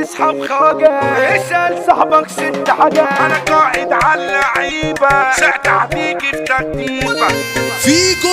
تسحب خواجة، اسأل صاحبك 6 حاجات. انا قاعد على اللعيبة، ساعتها هتيجي في تكتيفة. فيكو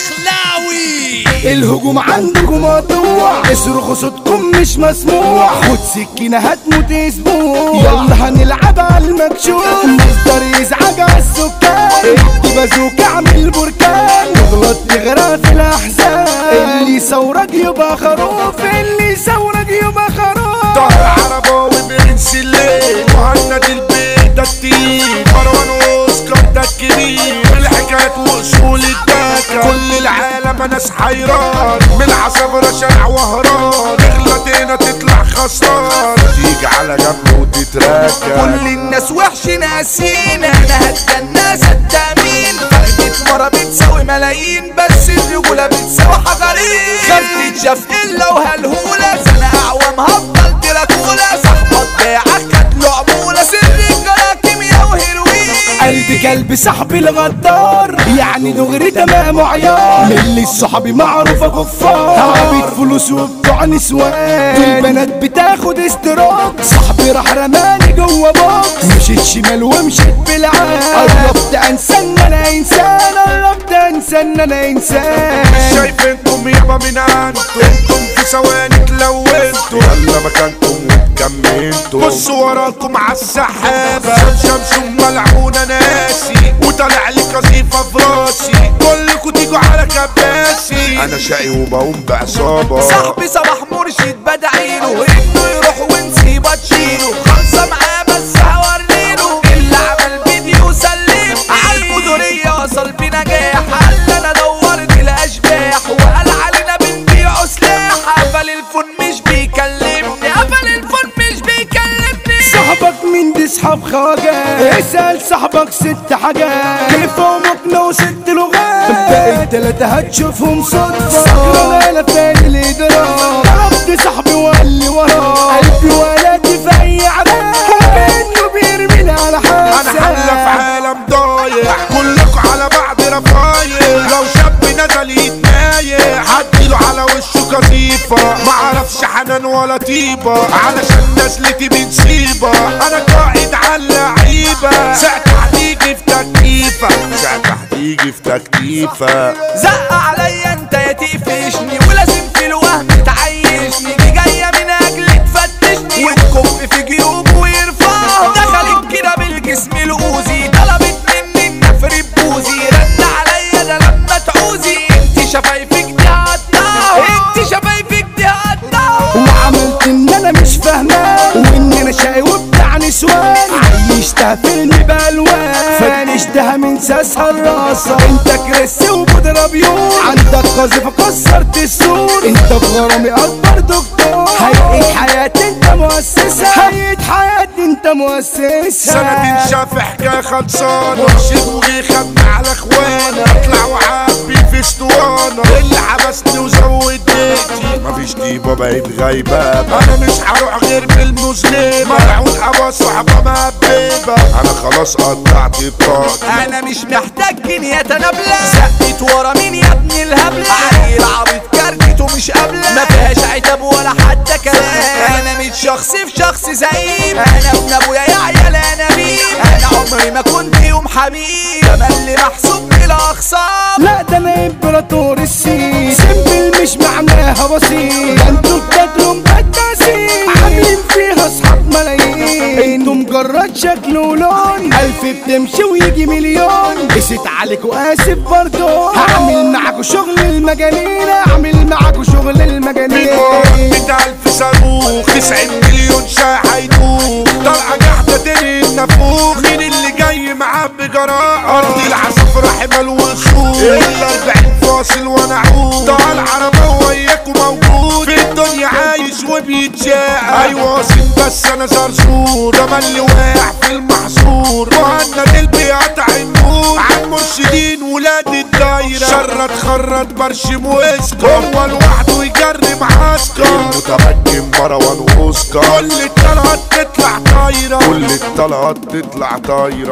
الدخلاوي الهجوم عندكم مقطوع، اصرخوا صوتكم مش مسموع، خد سكينة هتموت اسبوع، يلا هنلعب على المكشوف، مصدر يزعج على السكان، ادي بازوك اعمل بركان، تغلط تغرق في الاحزان، اللي يصورك يبقى خروف، اللي يصورك يبقى خروف. طاهر عرباوي برنس الليل، مهند البيت ده التقيل، مروان اوسكار ده الكبير، الحكايات واصول الدكة، كل العالم ناس حيران، من عصافرة شارع وهران، تغلط هنا تطلع خسران، تيجي على جنب وتتراكى. كل الناس وحش ناسين، انا هتجنى صدقين، فرقة مرة بتساوي ملايين، بس الرجولة بتساوي حجرين، خاف تتشاف الا وهالهولة، سنة اعوام هفضل تراكولة، صاحبك باعك هتله عمولة، سر الجرى كيميا وهيروين. قلبي كلب صاحبي الغدار، يعني دغري تمام وعيار، اللي صحابي معروفة كفار، عبيد فلوس وبتوع نسوان، دول بنات بتاخد استروك، صاحبي راح رماني جوه بوكس، مشيت شمال ومشيت بالعاد، قربت انسى ان انا انسان، قربت انسى ان انا انسان. مش شايفينكم يابا من انتم، انتم في ثواني تلونتوا، يلا مكانكم واتكمنتوا، بصوا وراكم عالسحابة، شمس ملعونة ناسي، وطالع لي قذيفة في راسي، كلكوا تيجوا على كباسي، انا شقي وبقوم بعصابة، صاحبي صباح مرشد بدعيله، انه يروح ونسيبه تشيله، خلصة معاه بس هوريله، اللي عمل فيديو سلمني، عالمدورية وصل بنجاح، قال انا دورت الاشباح، وقال علينا بنبيعوا سلاح، قفل الفون مش بيكلمني، قفل الفون مش بيكلمني. صاحبك مين دي صحاب خواجة، اسأل صاحبك 6 حاجات، كيف ومقنع و6 لغات، باقي ال3 هتشوفهم صدفة، سكران انا فين الادراك، ضربت صاحبي وقال لي وراه، قلبي ولادي في اي عذاب، وكأنه بيرميني على حاسة، انا حلة في عالم ضايع، كلكوا على بعض رفايع، لو شاب نزل يتنايح هديله على وشه قذيفة، معرفش حنان ولا طيبة، علشان نزلتي بنسيبة، انا قاعد على اللعيبة، ساعتها هتيجي في تكتيفة، ساعتها هتيجي في تكتيفة. زق عليا انت يا تقفشني، ولازم في الوهم تعيشني، دي جاية من اجل تفتشني، وتكب في جيوب ويرفعها، دخلت كده بالجسم الأوزي، طلبت مني النفر بوزي، رد عليا ده لما تعوزي، انت شفايفك دي هتنهار، انت شفايفك دي هتنهار، وعملت ان انا مش فاهمان، وان انا شقي وبتاع نسوان، عيشتها فيلم بالوان، فنشتها من ساسها الراسة، انت كريس وبودرة بيور، عندك قذيفة كسرت السور، انت بغرامي اكبر دكتور، هيئة حياتي انت مؤسسة، هيئة حياتي انت مؤسسة، سنتين شاف حكاية خلصانة، مرشد وجي خدني على اخوانا، اطلع وعبي في اسطوانة، اللي حبسني وزود بيتي، مفيش ديبة بقيت غيبابة، انا مش هروح غير بالمسلمة، ملعون ابا صحبة مهببة، انا خلاص قطعت بطاقتي، انا مش محتاج جنيه تنابلة، زقت ورا مين يا ابن الهبلة، عيل عبيط كارتته مش قابلة، ما فيهاش عتاب ولا حتى كلام، انا مش شخص في شخص زعيم، انا ابن ابويا يا عيال انا مين، انا عمري ما كنت يوم حبيب، انا اللي محسوب بلا اخصام، لا ده انا امبراطور السين، سيمبل مش معناها بسيط، ده انتوا بتاكلوا مقدسين، عاملين فيها اصحاب ملايين، انتوا مجرد شكل ولون، 1000 بتمشي ويجي مليون، قست عليكوا اسف برضو، هعمل معاكوا شغل المجانين، هعمل معاكوا شغل المجانين، 100,000 صاروخ 90 مليون شاي هيدوخ، طلعة قاعدة تاني النافوخ، مين اللي جاي معاه بجراءة، ارض العصافرة حمل وصول، الا 40 فاصل وانا عود، طالع عربة وياكوا موجود، في الدنيا عايش وبيتشاق، ايوه واصل بس انا زرزور، ده اللي واقع في المحصور، مهند البيقطع النور، عن مرشدين ولاد الدايرة، شرط خرط برشم واسكر، هو لوحده يجري معسكر، المتمكن مروان اوسكار، كل الطلقات تطلع طايرة، كل الطلقات تطلع طايرة.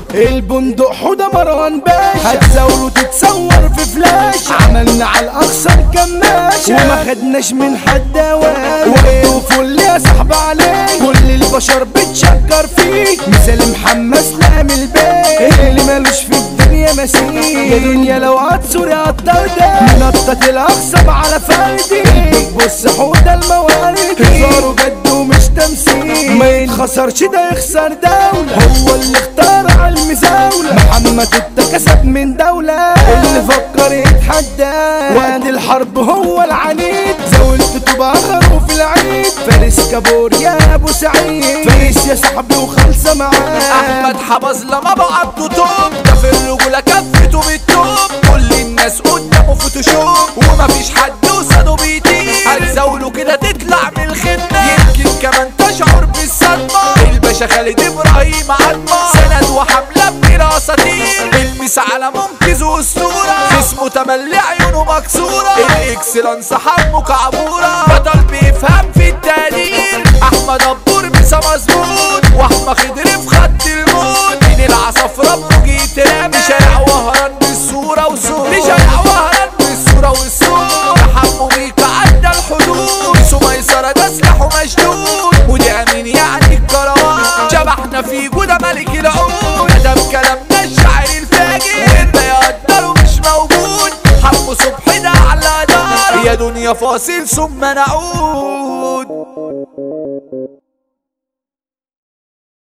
البندق حوده مروان باشا هتزاوله تتصور في فلاش عملنا على الاقصى الكماشة وما خدناش من حد اوان وقته فل يا صاحب عليه كل البشر بتشكر فيك مثال محمد سلام البيت اللي مالوش في الدنيا مسيح يا دنيا لو هتصوري هتطردك منطط الاقصى على فردي بص حوده الموارد هزاره جد ومش تمثيل ما يتخسرش ده يخسر دولة هو اللي اختار على المزاولة محمد اتكسب من دولة اللي فكر يتحدى وقت الحرب هو العنيد زاولت تبقى خروف العيد فارس كابور يا ابو سعيد فارس يا صاحبي وخلصة معاه احمد حبظ لما بعته توب ده في الرجولة كفته بالتوب كل الناس قدامه فوتوشوب ومفيش حد قصاده بيطير هتزاوله كده تطلع من الخدمة يمكن كمان تشعر بالصدمة الباشا خالد ابراهيم عظمة سند وحملة براساتير المس على منقذ واسطورة جسمه تملي عيونه مكسورة الاكسلانس حمه كعبورة بطل بيفهم في التقدير احمد دبور مسا مظبوط واحمد خضر في خط الموت من العصافرة بروج يترمى شارع وهران بالصورة وصورة شارع وهران بالصورة والصورة حمو ميكا عدى الحدود بيسو ميسرة ده سلاحه مشدود ودي امين يعني الكروان شبحنا في جودة ملك العود ده بكلامنا الشاعر الفاجر وانت يقدر مش موجود حمو صبحي ده على دار يا دنيا فاصل ثم نعود